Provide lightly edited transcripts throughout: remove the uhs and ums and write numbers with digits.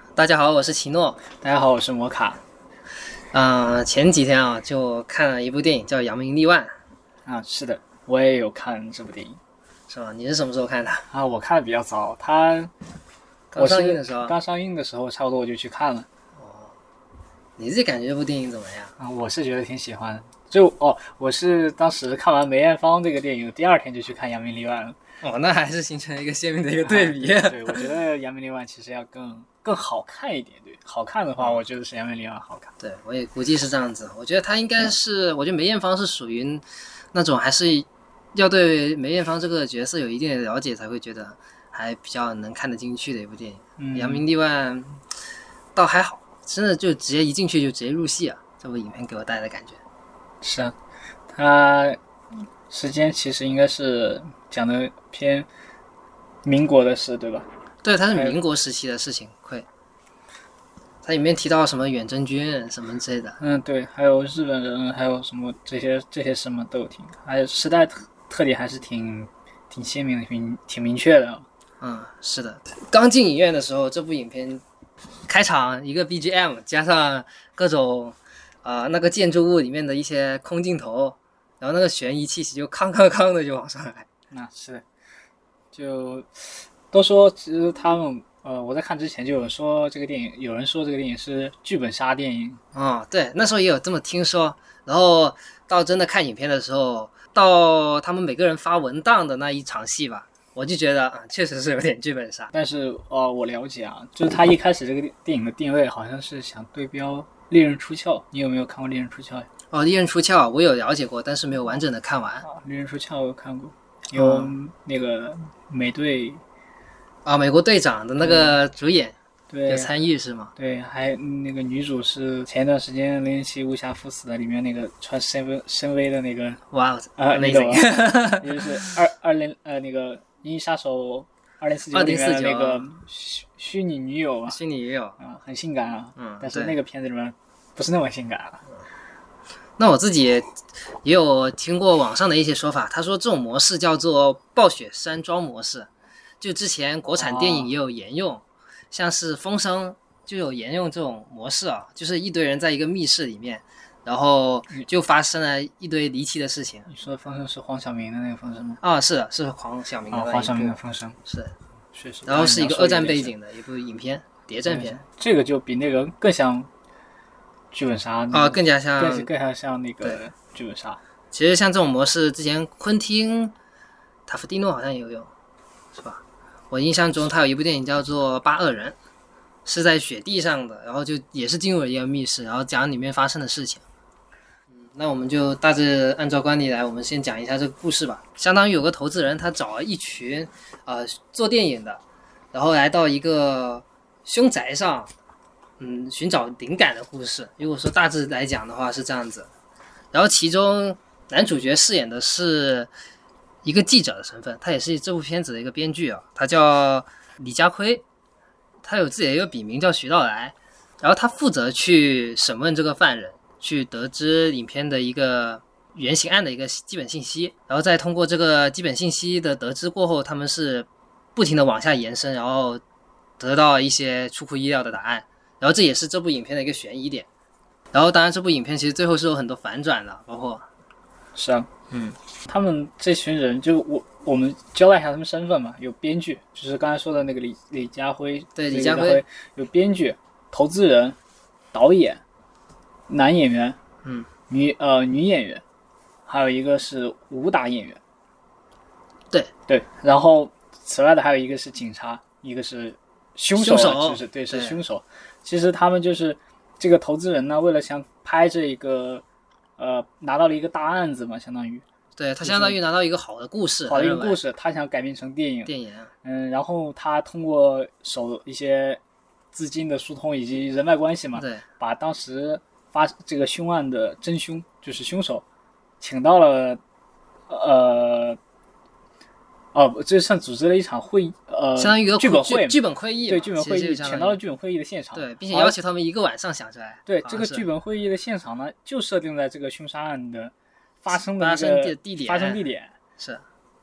大家好，我是奇诺。 大家好，我是摩卡。 前几天啊，就看了一部电影叫《扬名立万》 是的，我也有看这部电影。 是吧？你是什么时候看的？ 我看的比较早， 刚上映的时候。 刚上映的时候，差不多我就去看了。 你自己感觉这部电影怎么样？ 我是觉得挺喜欢的。我是当时看完梅艳芳这个电影，第二天就去看《扬名立万》了。 那还是形成一个鲜明的一个对比。 对，我觉得《扬名立万》其实要更好看一点。对，好看的话，我觉得是《扬名立万》好看。 对，我也估计是这样子。我觉得她应该是，我觉得梅艳芳是属于那种还是要对梅艳芳这个角色有一定的了解，才会觉得还比较能看得进去的一部电影。扬名立万倒还好，真的就直接一进去就直接入戏啊！这部影片给我带来的感觉。 是啊，它时间其实应该是讲的偏民国的事，对吧？ 对，它是民国时期的事情。它里面提到什么远征军什么之类的。 对，还有日本人，还有什么这些什么都有听，还有时代特点还是挺鲜明的，挺明确的。 是的。刚进影院的时候，这部影片开场一个 BGM 加上各种那个建筑物里面的一些空镜头，然后那个悬疑气息就康康康的就往上来。 是的，就都说其实他们我在看之前就有人说这个电影，有人说这个电影是剧本杀电影。 对，那时候也有这么听说。然后到真的看影片的时候，到他们每个人发文档的那一场戏吧，我就觉得确实是有点剧本杀。 但是我了解就是他一开始这个电影的定位好像是想对标《猎人出鞘》，你有没有看过《猎人出鞘》呀？ 猎人出鞘我有了解过，但是没有完整的看完。 猎人出鞘我有看过，有那个美队美国队长的那个主演对有参与是吗？ 对，还那个女主是前一段时间007无暇赴死的里面那个穿深 V 的那个那个就是那个《银翼杀手2049》里面的那个虚拟女友虚拟女友很性感但是那个片子里面不是那么性感那我自己也有听过网上的一些说法，他说这种模式叫做暴雪山庄模式，就之前国产电影也有沿用，像是《风声》就有沿用这种模式就是一堆人在一个密室里面，然后就发生了一堆离奇的事情。 你说的《风声》是黄晓明的那个《风声》吗？ 是的，是黄晓明的黄晓明的《风声》 是， 确实。 然后是一个二战背景的一部影片，谍战片。 这个就比那个更像剧本杀更加像那个剧本杀。 其实像这种模式，之前昆汀塔夫蒂诺好像也有用，是吧？我印象中他有一部电影叫做《八恶人》，是在雪地上的，然后就也是进入了一个密室，然后讲里面发生的事情。那我们就大致按照惯例来，我们先讲一下这个故事吧。相当于有个投资人，他找了一群做电影的，然后来到一个凶宅上，寻找灵感的故事。如果说大致来讲的话是这样子。然后其中男主角饰演的是一个记者的身份，他也是这部片子的一个编剧他叫李家辉，他有自己的一个笔名叫徐道来，然后他负责去审问这个犯人，去得知影片的一个原型案的一个基本信息，然后再通过这个基本信息的得知过后，他们是不停的往下延伸，然后得到一些出乎意料的答案，然后这也是这部影片的一个悬疑点。然后当然这部影片其实最后是有很多反转的，包括是他们这群人就我们交代一下他们身份嘛，有编剧，就是刚才说的那个李家辉， 对，李家辉有编剧、投资人、导演、男演员，女演员，还有一个是武打演员，对，然后此外的还有一个是警察，一个是凶手，是凶手。其实他们就是这个投资人呢，为了想拍这一个拿到了一个大案子嘛，相当于。 对，他相当于拿到一个好的故事， 他想改编成电影。 然后他通过一些资金的疏通以及人脉关系嘛， 对， 把当时这个凶案的真凶，就是凶手，请到了这算组织了一场会议， 相当于一个剧本会议， 对，剧本会议，请到了剧本会议的现场， 对，并且要求他们一个晚上想出来。 对，这个剧本会议的现场呢，就设定在这个凶杀案的发生地点是。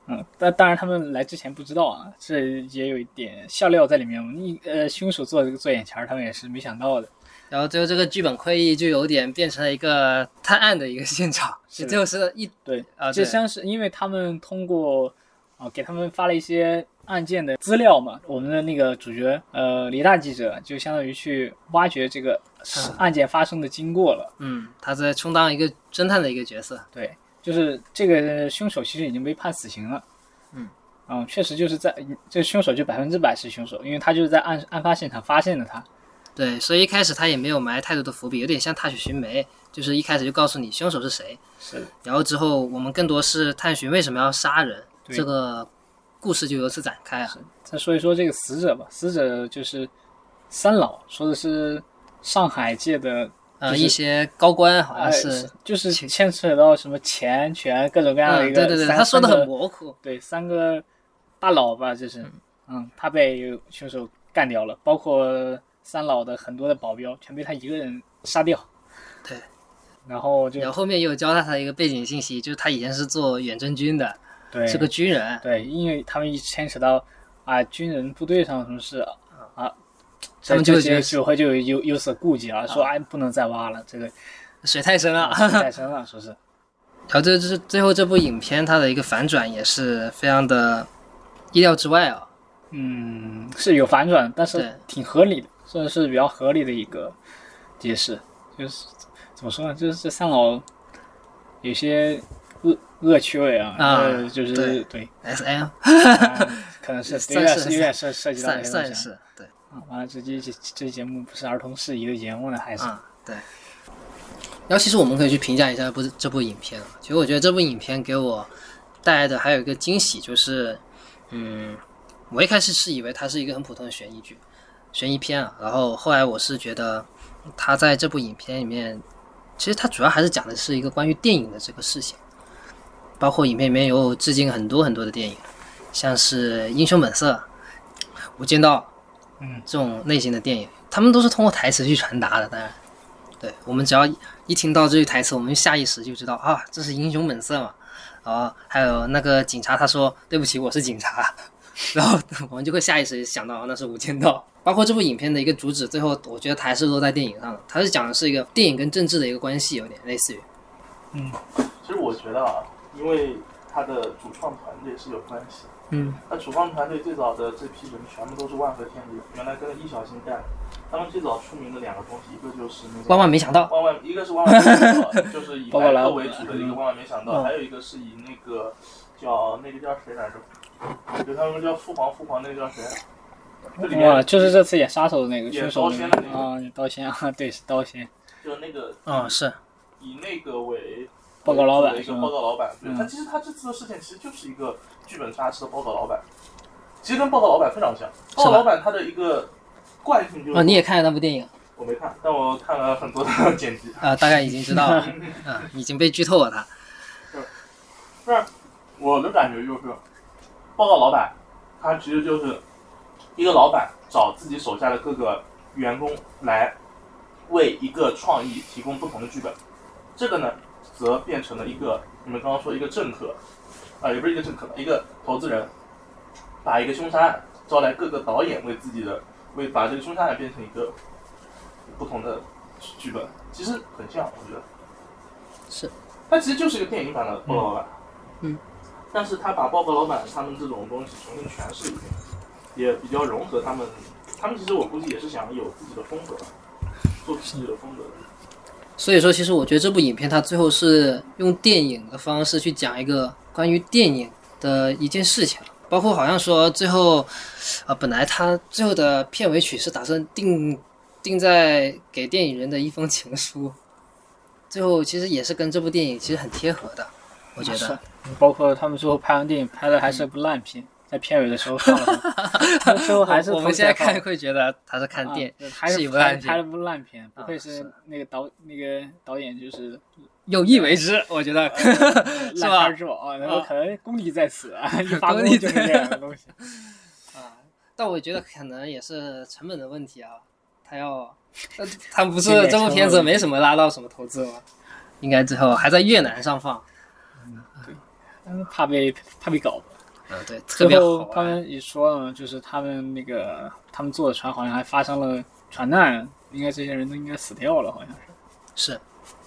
但当然他们来之前不知道啊，这也有一点笑料在里面。凶手坐眼前，他们也是没想到的。 然后最后这个剧本会议就有点变成了一个探案的一个现场，就是对就像是因为他们通过给他们发了一些案件的资料嘛，我们的那个主角李大记者就相当于去挖掘这个案件发生的经过了。 他在充当一个侦探的一个角色。 对，就是这个凶手其实已经被判死刑了。确实就是这个凶手就100%是凶手，因为他就是在案发现场发现了他。 对，所以一开始他也没有埋太多的伏笔，有点像踏雪寻梅，就是一开始就告诉你凶手是谁。 是。 然后之后我们更多是探寻为什么要杀人，这个故事就由此展开啊。 再说一说这个死者吧，死者就是三老，说的是上海界的。 一些高官好像是， 就是牵扯到什么钱权各种各样的一个。 对，他说的很模糊。 对，3个大佬吧，就是他被凶手干掉了，包括三老的很多的保镖全被他一个人杀掉。 对， 然后后面又交代他一个背景信息，就是他以前是做远征军的， 对， 是个军人。 对，因为他们一牵扯到军人部队上什么事他们就会有所顾忌啊，说不能再挖了，这个水太深了， 水太深了，说是。 然后这就是最后这部影片它的一个反转也是非常的意料之外啊。 是有反转，但是挺合理的，算是比较合理的一个解释。就是怎么说呢？就是这三老有些恶趣味就是对 SM， 可能是有点涉及到算是对。 完了，这期节目不是儿童适宜的节目呢，还是对。然后其实我们可以去评价一下这部影片啊。其实我觉得这部影片给我带来的还有一个惊喜，就是我一开始是以为它是一个很普通的悬疑片啊，然后后来我是觉得它在这部影片里面，其实它主要还是讲的是一个关于电影的这个事情，包括影片里面有致敬很多很多的电影，像是《英雄本色》《无间道》这种类型的电影，他们都是通过台词去传达的。当然，对，我们只要一听到这句台词，我们下意识就知道这是英雄本色嘛。还有那个警察他说对不起我是警察，然后我们就会下意识想到那是无间道。包括这部影片的一个主旨，最后我觉得它还是落在电影上的，它是讲的是一个电影跟政治的一个关系，有点类似于。 其实我觉得因为它的主创团队是有关系。那主创团队最早的这批人全部都是万和天地，原来跟易小星干。他们最早出名的2个东西，一个就是那个万万没想到， 一个是万万没想到，就是以白客为主的一个万万没想到，还有一个是以那个叫谁来着？就他们叫父皇那个叫谁？ 就是这次演杀手的那个演刀仙的那个刀仙对，是刀仙。 就那个是以那个为报告老板， 一个报告老板。对，他其实他这次的事件其实就是一个剧本杀吃的报告老板，其实跟报告老板非常像。报告老板他的一个惯性就是你也看了那部电影？ 我没看，但我看了很多的剪辑。 大概已经知道了。已经被剧透了他。 是我的感觉就是，报告老板他其实就是一个老板找自己手下的各个员工来为一个创意提供不同的剧本，这个呢则变成了一个你们刚刚说一个政客，也不是一个政客，一个投资人，把一个凶杀案招来各个导演为把这个凶杀案变成一个不同的剧本，其实很像，我觉得是， 它其实就是一个电影版的报告老板。但是他把报告老板他们这种东西重新诠释一遍，也比较融合他们其实我估计也是想有自己的风格，做自己的风格。 所以说，其实我觉得这部影片它最后是用电影的方式去讲一个关于电影的一件事情，包括好像说最后，本来他最后的片尾曲是打算定在给电影人的一封情书，最后其实也是跟这部电影其实很贴合的，我觉得。 包括他们最后拍完电影拍的还是部烂片，在片尾的时候放了，最后还是我们现在看会觉得他是看还是一部烂片， 拍了部烂片，不愧是那个导演就是有意为之，我觉得是吧？ 烂片之王可能功力在此一发功就是这样的东西但我觉得可能也是成本的问题啊，他不是这部片子没什么拉到什么投资吗？应该最后还在越南上放。 对，怕被搞吧。 对，特别好玩。 最后他们也说了，就是他们坐的船好像还发生了船难，应该这些人都应该死掉了，好像是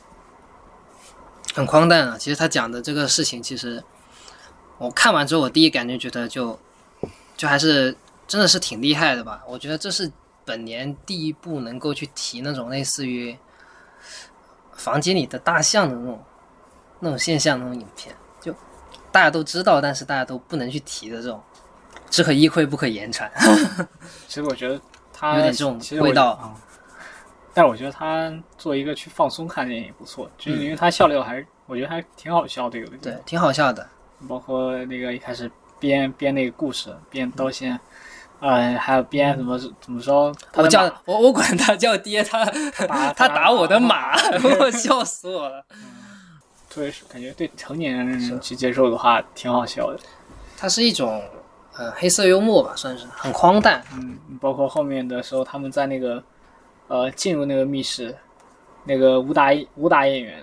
很荒诞啊。其实他讲的这个事情，其实我看完之后，我第一感觉觉得就还是真的是挺厉害的吧。我觉得这是本年第一部能够去提那种类似于房间里的大象的那种现象那种影片，就大家都知道，但是大家都不能去提的这种，只可意会不可言传。 其实我觉得他有点这种味道。 但是我觉得他做一个去放松看电影不错，就是因为他笑料我觉得还挺好笑的，有的对，挺好笑的。 包括那个一开始编那个故事，编刀仙，还有编怎么说？ 我管他叫爹，他打我的马，我笑死我了。 特别是感觉对成年人去接受的话，挺好笑的。 它是一种黑色幽默吧，算是很荒诞。 包括后面的时候，他们在那个进入那个密室，那个武打演员，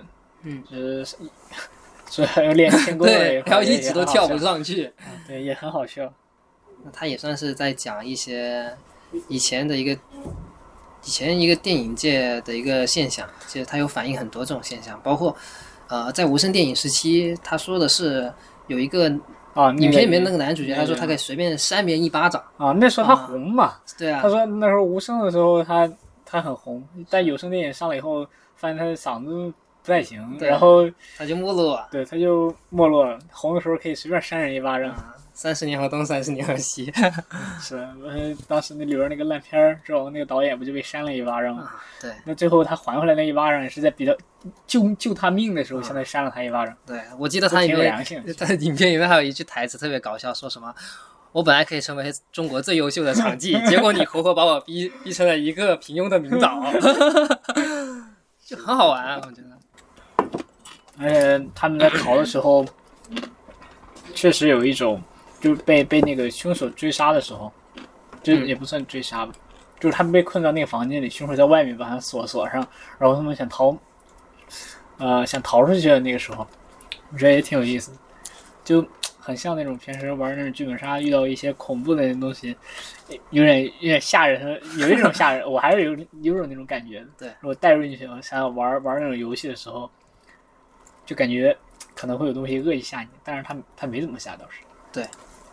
就是还有练轻功的， 对，然后一直都跳不上去， 对，也很好笑。 那他也算是在讲一些以前一个电影界的一个现象，其实他有反映很多这种现象，包括在无声电影时期，他说的是有一个影片里面那个男主角，他说他可以随便扇别人一巴掌那时候他红嘛， 对啊， 他说那时候无声的时候他很红，但有声电影上了以后，发现他的嗓子不太行，然后他就没落了， 对，他就没落了。红的时候可以随便扇人一巴掌。 30年河东，30年河西。 是，当时那里边那个烂片之后，那个导演不就被扇了一巴掌吗？ 对。 那最后他还回来那一巴掌，也是在比较救他命的时候，现在扇了他一巴掌。 对，我记得他里面，他的影片里面还有一句台词特别搞笑，说什么？我本来可以成为中国最优秀的场记，结果你活活把我逼成了一个平庸的明早，就很好玩，我觉得。 而且他们在逃的时候，确实有一种，就是被那个凶手追杀的时候，就也不算追杀吧，就是他们被困到那个房间里，凶手在外面把他锁上，然后他们想逃出去的那个时候，我觉得也挺有意思，就很像那种平时玩那种剧本杀遇到一些恐怖的东西，有点吓人，有一种吓人，我还是有种那种感觉的。 对， 如果带入进去，想要玩那种游戏的时候，就感觉可能会有东西恶意吓你，但是他没怎么吓倒是。 对，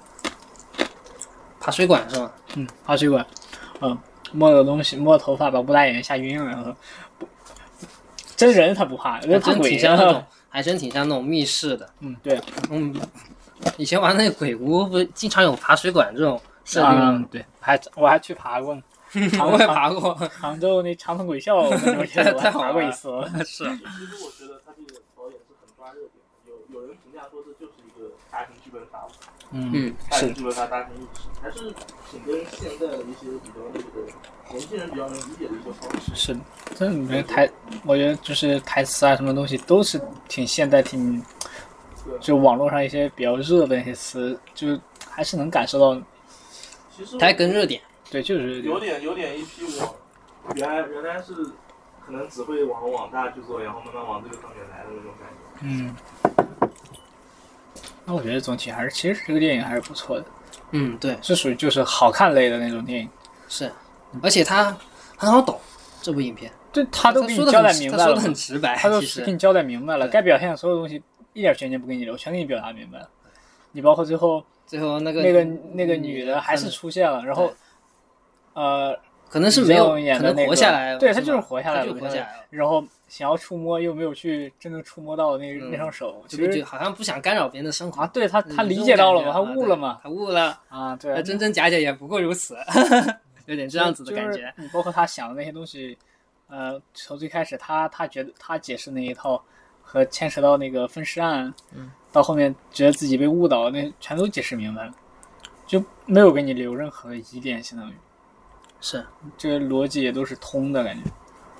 爬水管是吗？ 爬水管，摸的东西，摸头发，把武打演员吓晕了。真人他不怕，怕鬼还真挺像那种密室的。 对， 以前玩那个鬼屋，不是经常有爬水管这种设定吗？ 对，我还去爬过呢。 我也爬过， 杭州那长藤鬼校，我还爬过一次。 是。 其实我觉得他这个导演是很抓热点，有人评价说这就是一个大型剧本杀，大型剧本杀大型历史，还是挺跟现在的一些比较那个年轻人比较能理解的一个方式。 是的，这里面我觉得就是台词啊，什么东西都是挺现代，就网络上一些比较热的那些词，就还是能感受到。 其实它还跟热点。 对，就是有点一批网，原来是可能只会往网大去做，然后慢慢往这个上面来的那种感觉。 那我觉得总体其实这个电影还是不错的。 对， 是属于就是好看类的那种电影。 是，而且它很好懂这部影片。 对，他都给你交代明白了， 他说的很直白， 他都给你交代明白了，该表现的所有东西一点悬念不给你留，全给你表达明白了。你包括最后那个女的还是出现了，然后可能是没有可能活下来， 对，他就是活下来了， 然后想要触摸又没有去真正触摸到那双手，其实就好像不想干扰别人的生活啊。对，他理解到了嘛，他悟了嘛， 他悟了啊，对， 真真假假也不过如此，有点这样子的感觉。 你包括他想的那些东西，从最开始他觉得他解释那一套和牵扯到那个分尸案，到后面觉得自己被误导，那全都解释明白了，就没有给你留任何的疑点，相当于。 是， 这个逻辑也都是通的感觉，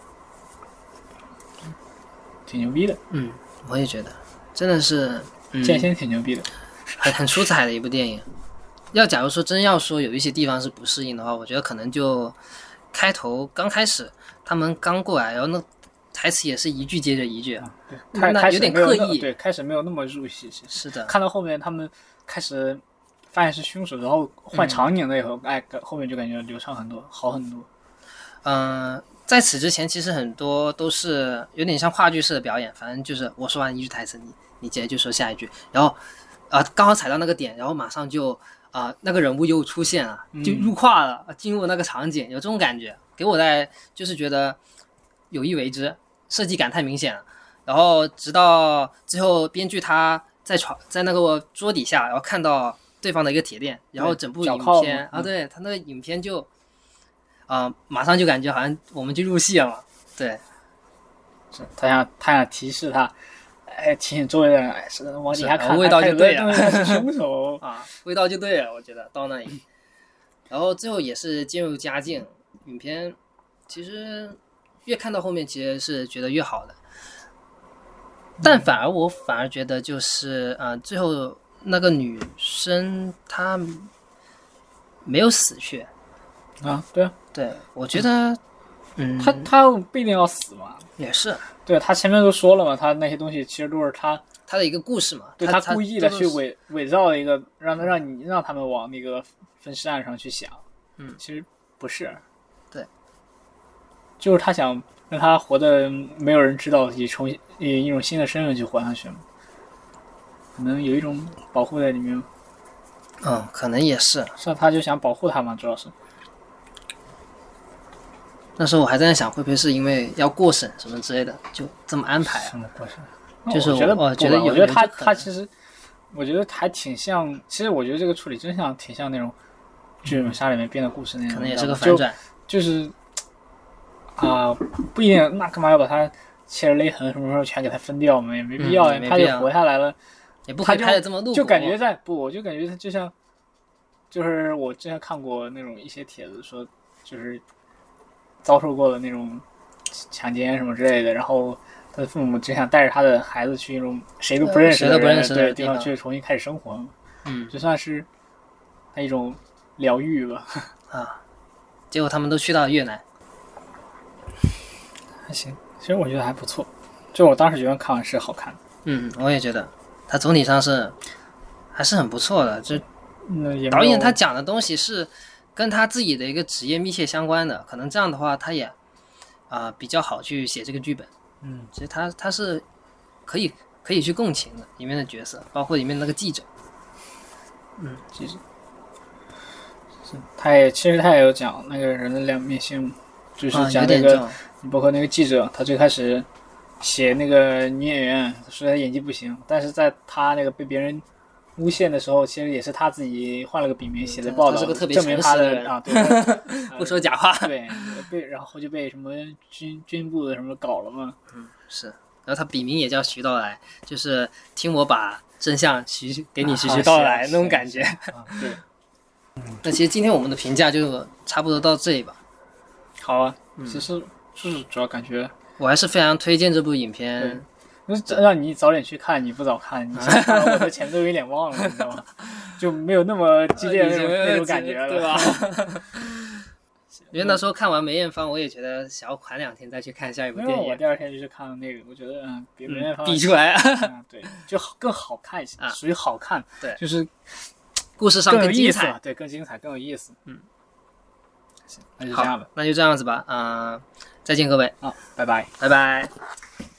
挺牛逼的。 我也觉得，真的是剑仙挺牛逼的， 很出彩的一部电影。假如说真要说有一些地方是不适应的话，我觉得可能就刚开始他们刚过来，然后那台词也是一句接着一句啊， 对， 那有点刻意， 对，开始没有那么入戏。 是的， 看到后面他们开始发现是凶手，然后换场景了以后，后面就感觉流畅很多，好很多。 在此之前，其实很多都是有点像话剧式的表演，反正就是我说完一句台词，你接着就说下一句，然后刚好踩到那个点，然后马上就那个人物又出现了，就入画了，进入那个场景，有这种感觉，给我就是觉得有意为之，设计感太明显了。然后直到最后，编剧他在那个桌底下，然后看到对方的一个铁链，然后整部影片对他那个影片就马上就感觉好像我们就入戏了嘛。对， 是他想提示他，提醒周围的人，是往底下看， 味道就对了， 是凶手味道就对了，我觉得到那里，然后最后也是渐入佳境。影片其实越看到后面，其实是觉得越好的。但我反而觉得就是最后那个女生她没有死去对啊， 对，我觉得她不一定要死嘛， 也是， 对，她前面都说了嘛，她那些东西其实都是她的一个故事嘛， 对，她故意的去伪造一个让他们往那个分尸案上去想，其实不是， 对， 就是她想让他活的没有人知道，以一种新的身份去活下去嘛，可能有一种保护在里面。 可能也是。 他就想保护他嘛，主要是。 那时候我还在想，会不会是因为要过审什么之类的，就这么安排什么过审？ 就是我觉得他其实，我觉得还挺像。其实我觉得这个处理真像挺像那种剧本杀里面编的故事那样， 可能也是个反转， 就是。不一定，那干嘛要把它切着勒痕什么时候全给它分掉嘛？也没必要，他就活下来了， 也不可以拍的这么露骨， 就感觉我就感觉他就像，就是我之前看过那种一些帖子说，就是遭受过的那种强奸什么之类的，然后他的父母只想带着他的孩子去那种谁都不认识的地方去重新开始生活，就算是他一种疗愈吧。 结果他们都去到越南。 还行，其实我觉得还不错，就我当时觉得看完是好看的。 我也觉得，它总体上还是很不错的。就导演他讲的东西是跟他自己的一个职业密切相关的，可能这样的话他也比较好去写这个剧本。其实他是可以去共情的，里面的角色，包括里面那个记者。 记者，其实他也有讲那个人的两面性。就是讲那个，包括那个记者，他最开始写那个女演员，说他演技不行，但是在他那个被别人诬陷的时候，其实也是他自己换了个笔名写的报道，证明他的对， 不说假话。 对，然后就被什么军部的什么搞了嘛。 是，然后他笔名也叫徐道来，就是听我把真相给你徐道来那种感觉。 对。 那其实今天我们的评价就差不多到这里吧。 好啊，其实就是主要感觉， 我还是非常推荐这部影片。 让你早点去看，你不早看，你先看我的前面都有点忘了，你知道吗？就没有那么激烈的那种感觉了，对吧？ 因为那时候看完梅艳芳，我也觉得想要缓2天再去看下一部电影。 我第2天就去看那个，我觉得比梅艳芳比出来， 对，就更好看一些，属于好看， 对， 就是故事上更精彩， 对，更精彩，更有意思。行，那就这样吧。 那就这样子吧，再见各位， 拜拜， 拜拜。